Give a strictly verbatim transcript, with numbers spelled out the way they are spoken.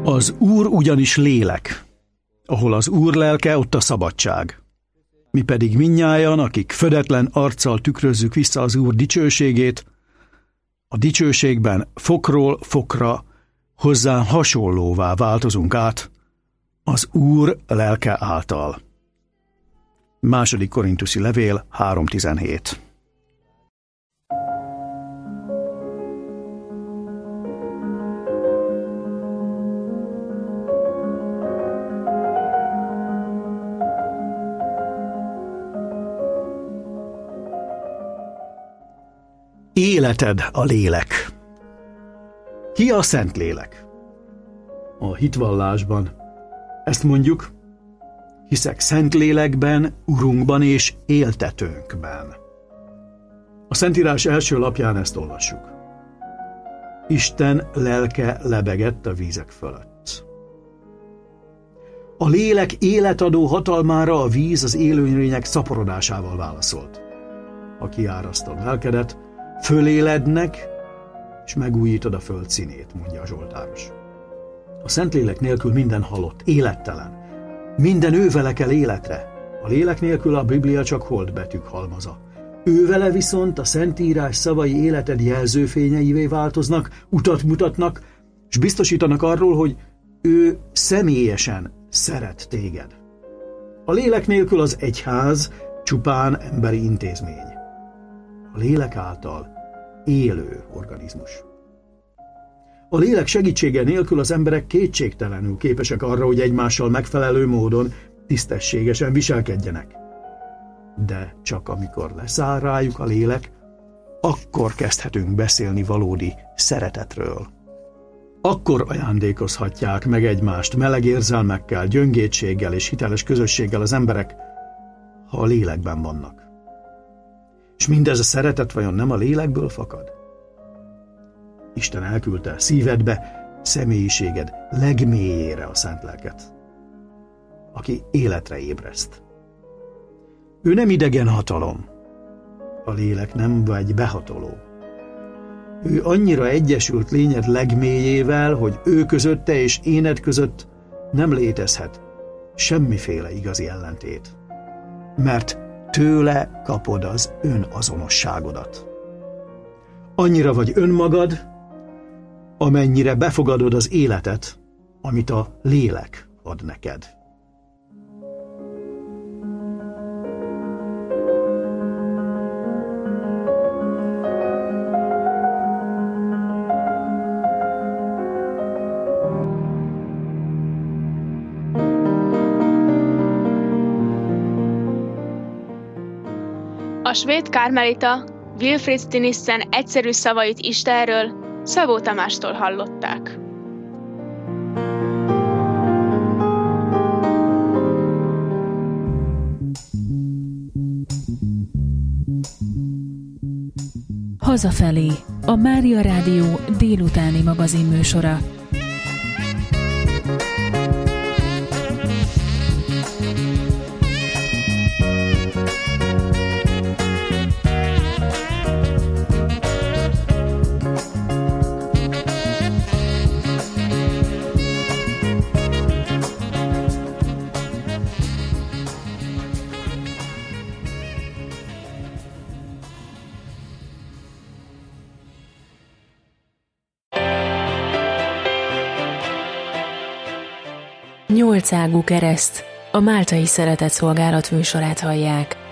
Az Úr ugyanis lélek. Ahol az Úr lelke, ott a szabadság. Mi pedig mindnyájan, akik födetlen arccal tükrözzük vissza az Úr dicsőségét, a dicsőségben fokról fokra hozzá hasonlóvá változunk át az Úr lelke által. Második Korinthusi levél három tizenhét. Életed a lélek. Ki a Szentlélek? A hitvallásban ezt mondjuk: hiszek Szentlélekben, Urunkban és éltetőnkben. A Szentírás első lapján ezt olvassuk. Isten lelke lebegett a vízek fölött. A lélek életadó hatalmára a víz az élőlények szaporodásával válaszolt. Ha kiárasztod lelkedet, fölélednek, és megújítod a föld színét, mondja a Zsoltáros. A Szentlélek nélkül minden halott, élettelen. Minden ővele kell életre. A lélek nélkül a Biblia csak holdbetűk halmaza. Ővele viszont a Szentírás szavai életed jelzőfényeivé változnak, utat mutatnak, és biztosítanak arról, hogy ő személyesen szeret téged. A lélek nélkül az egyház csupán emberi intézmény. A lélek által élő organizmus. A lélek segítsége nélkül az emberek kétségtelenül képesek arra, hogy egymással megfelelő módon tisztességesen viselkedjenek. De csak amikor leszáll rájuk a lélek, akkor kezdhetünk beszélni valódi szeretetről. Akkor ajándékozhatják meg egymást meleg érzelmekkel, gyöngétséggel és hiteles közösséggel az emberek, ha a lélekben vannak. És mindez a szeretet vajon nem a lélekből fakad? Isten elküldte szívedbe, személyiséged legmélyére a szent lelket, aki életre ébreszt. Ő nem idegen hatalom, a lélek nem vagy behatoló. Ő annyira egyesült lényed legmélyével, hogy ő közötte és éned között nem létezhet semmiféle igazi ellentét, mert tőle kapod az önazonosságodat. Annyira vagy önmagad, amennyire befogadod az életet, amit a lélek ad neked. A svéd kármelita Wilfrid Stinissen egyszerű szavait Istenről Szabó Tamástól hallották. Hazafelé, a Mária Rádió délutáni magazinműsora. Nyolcágú kereszt, a Máltai Szeretetszolgálat műsorát hallják.